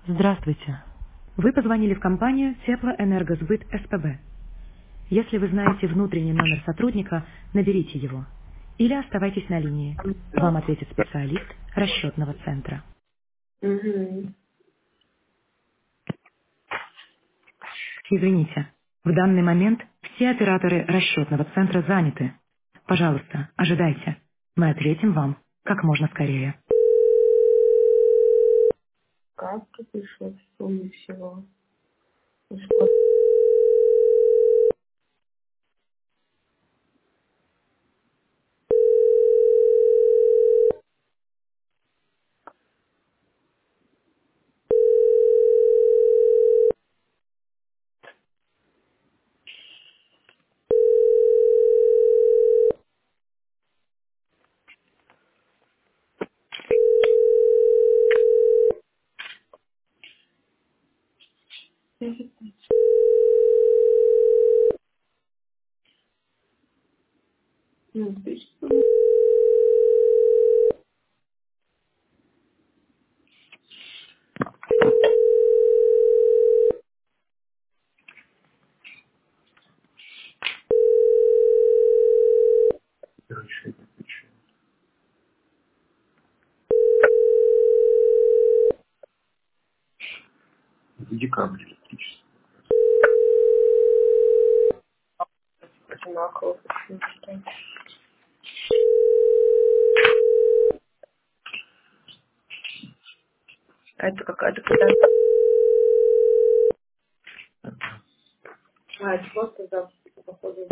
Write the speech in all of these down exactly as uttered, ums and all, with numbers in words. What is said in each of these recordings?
Здравствуйте. Вы позвонили в компанию Теплоэнергосбыт СПБ. Если вы знаете внутренний номер сотрудника, наберите его. Или оставайтесь на линии. Вам ответит специалист расчетного центра. Угу. Извините, в данный момент все операторы расчетного центра заняты. Пожалуйста, ожидайте. Мы ответим вам как можно скорее. Как ты пришел в сумме всего? Ну что, ну, ты что? Декабрь электричество. Одинаково. Почему что? А это какая-то когда... А, это просто запуск, походу.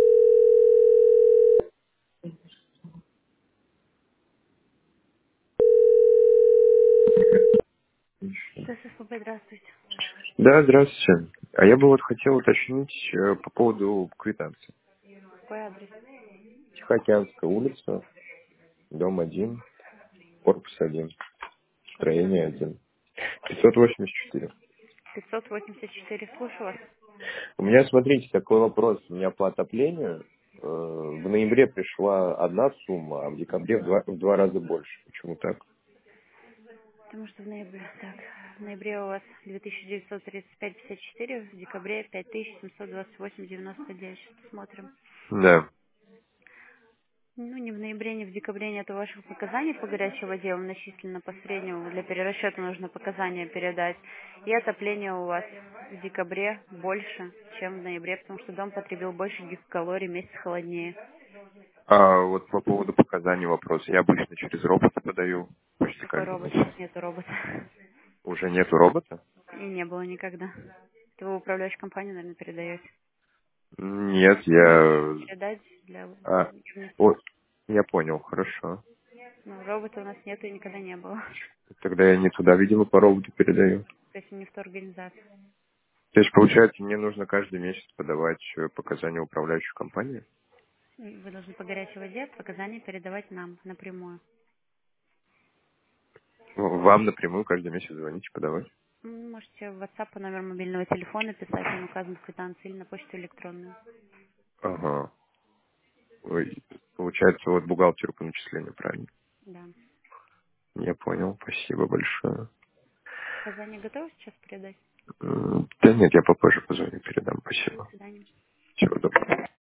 ССПБ, здравствуйте. Да, здравствуйте. А я бы вот хотел уточнить э, по поводу квитанции. Какой адрес? Тихоокеанская улица, дом один, корпус один, Квартира строение один. пятьсот восемьдесят четыре. пятьсот восемьдесят четыре. Слушаю вас. У меня, смотрите, такой вопрос. У меня по отоплению э, в ноябре пришла одна сумма, а в декабре в два, в два раза больше. Почему так? Потому что в ноябре, так, в ноябре у вас две тысячи девятьсот тридцать пять пятьдесят четыре, в декабре пять тысяч семьсот двадцать восемь девяносто девять. Сейчас посмотрим. Да. Ну, ни в ноябре, ни в декабре нет ваших показаний по горячей воде. Вам начислено по среднему. Для перерасчета нужно показания передать. И отопление у вас в декабре больше, чем в ноябре, потому что дом потребил больше гигакалорий, месяц холоднее. А вот по поводу показаний вопрос. Я обычно через робота подаю почти Какой каждый робот? месяц. Нету робота. Уже нету робота? И не было никогда. Это вы управляющую компанию, наверное, передаете. Нет, Можете я... передать для А, внести. о, я понял, хорошо. Но робота у нас нету и никогда не было. Тогда я не туда, видимо, по роботу передаю. То есть не в ту организацию. То есть, получается, мне нужно каждый месяц подавать э, показания управляющей компании? Вы должны по горячей воде показания передавать нам напрямую. Ну, вам напрямую каждый месяц звонить и подавать? М, Можете в WhatsApp по номеру мобильного телефона писать, он указан в квитанции, или на почту электронную. Ага. Ой, получается, вот бухгалтеру по начислению, правильно? Да. Я понял, спасибо большое. Показания готовы сейчас передать? М, Да нет, я попозже позвоню, передам, До спасибо. свидания. Всего доброго.